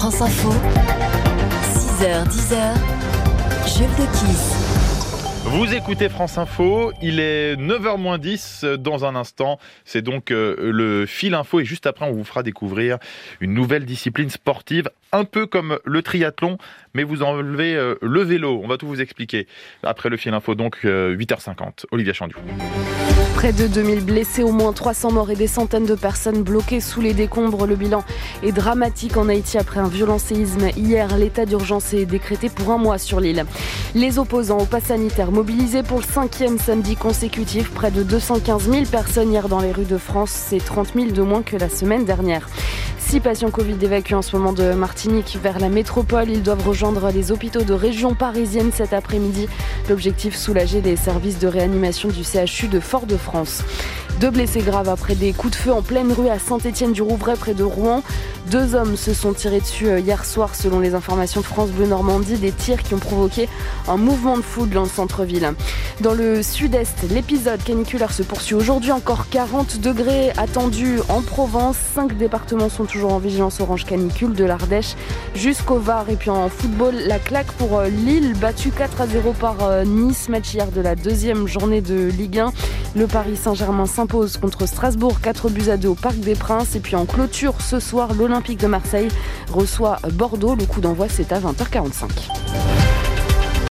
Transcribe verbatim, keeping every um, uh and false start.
France Info, six heures dix, Jules Dequisse. Vous écoutez France Info, il est neuf heures moins dix dans un instant. C'est donc euh, le fil info et juste après on vous fera découvrir une nouvelle discipline sportive, un peu comme le triathlon, mais vous enlevez euh, le vélo. On va tout vous expliquer. Après le fil info, donc euh, huit heures cinquante. Olivia Chandiou. Près de deux mille blessés, au moins trois cents morts et des centaines de personnes bloquées sous les décombres. Le bilan est dramatique en Haïti après un violent séisme. Hier, l'état d'urgence est décrété pour un mois sur l'île. Les opposants au pass sanitaire mobilisés pour le cinquième samedi consécutif. Près de deux cent quinze mille personnes hier dans les rues de France. C'est trente mille de moins que la semaine dernière. Six patients Covid évacués en ce moment de Martinique vers la métropole. Ils doivent rejoindre les hôpitaux de région parisienne cet après-midi. L'objectif, soulager les services de réanimation du C H U de Fort-de-France. Deux blessés graves après des coups de feu en pleine rue à Saint-Étienne-du-Rouvray près de Rouen. Deux hommes se sont tirés dessus hier soir selon les informations de France Bleu Normandie. Des tirs qui ont provoqué un mouvement de foule dans le centre-ville. Dans le sud-est, l'épisode caniculaire se poursuit aujourd'hui. Encore quarante degrés attendus en Provence. Cinq départements sont toujours en vigilance orange canicule, de l'Ardèche jusqu'au Var. Et puis en football, la claque pour Lille, battue quatre à zéro par Nice. Match hier de la deuxième journée de Ligue un. Le Paris Saint-Germain s'impose contre Strasbourg, quatre buts à deux au Parc des Princes. Et puis en clôture ce soir, l'Olympique de Marseille reçoit Bordeaux. Le coup d'envoi, c'est à vingt heures quarante-cinq.